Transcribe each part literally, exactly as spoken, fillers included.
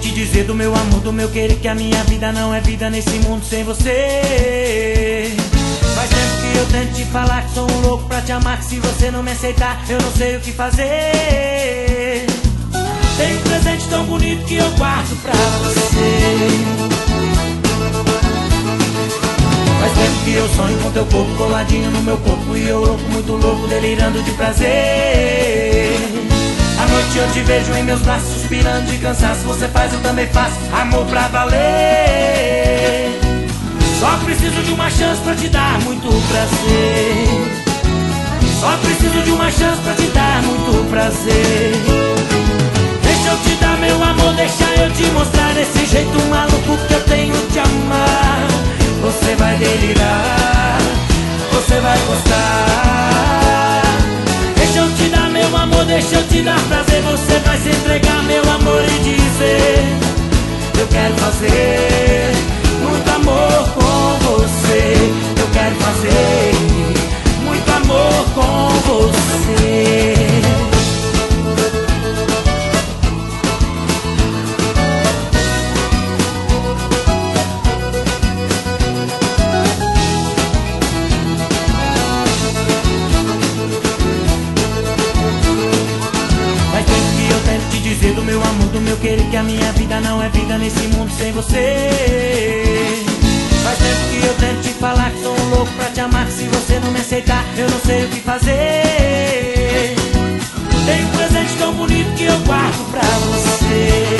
te dizer do meu amor, do meu querer, que a minha vida não é vida nesse mundo sem você. Faz tempo que eu tento te falar que sou um louco pra te amar, que se você não me aceitar eu não sei o que fazer. Tem um presente tão bonito que eu guardo pra você. Faz tempo que eu sonho com teu corpo coladinho no meu corpo, e eu louco, muito louco, delirando de prazer. À noite eu te vejo em meus braços, suspirando de cansaço. Você faz, eu também faço, amor pra valer. Só preciso de uma chance pra te dar muito prazer. Só preciso de uma chance pra te dar muito prazer. Deixa eu te dar meu amor, deixa eu te mostrar esse jeito maluco que eu tenho de amar. Você vai delirar, você vai gostar. Deixa eu te dar meu amor, deixa eu te dar prazer. Você vai se entregar meu amor e dizer: eu quero fazer muito amor com você. Eu quero fazer muito amor com você. Dizer do meu amor, do meu querer, que a minha vida não é vida nesse mundo sem você. Faz tempo que eu tento te falar que sou um louco pra te amar, que se você não me aceitar eu não sei o que fazer. Tem um presente tão bonito que eu guardo pra você.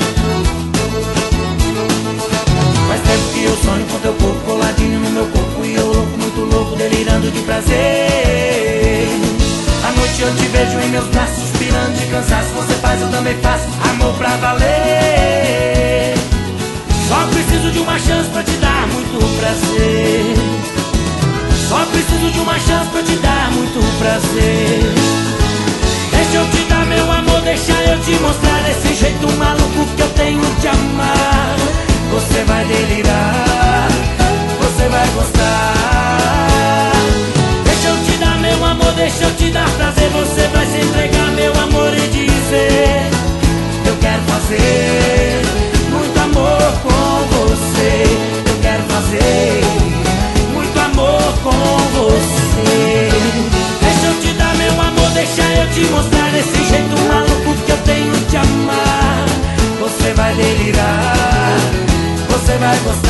Faz tempo que eu sonho com teu corpo coladinho no meu corpo, e eu louco, muito louco, delirando de prazer. À noite eu te vejo em meus braços, suspirando de cansaço. Você faz, eu também faço, amor pra valer. Só preciso de uma chance pra te dar muito prazer. Só preciso de uma chance pra te dar muito prazer. Deixa eu te dar meu amor, deixa eu te mostrar esse jeito maluco que eu tenho de amar. Você vai delirar, você vai gostar. Deixa eu te dar meu amor, deixa eu te dar prazer. Você vai se entregar meu amor e dizer: eu quero fazer muito amor com você. Eu quero fazer muito amor com você. Deixa eu te dar meu amor, deixa eu te mostrar esse jeito maluco que eu tenho de amar. Você vai delirar, você vai gostar.